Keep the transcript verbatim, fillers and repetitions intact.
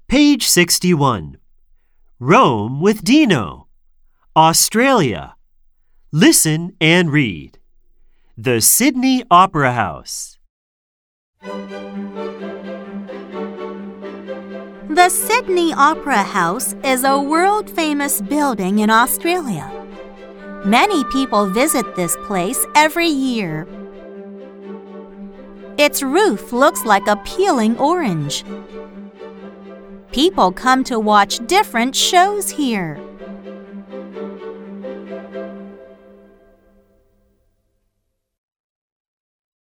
Page sixty-one. Rome with Dino. Australia. Listen and read. The Sydney Opera House. The Sydney Opera House is a world-famous building in Australia. Many people visit this place every year. Its roof looks like a peeling orange. People come to watch different shows here.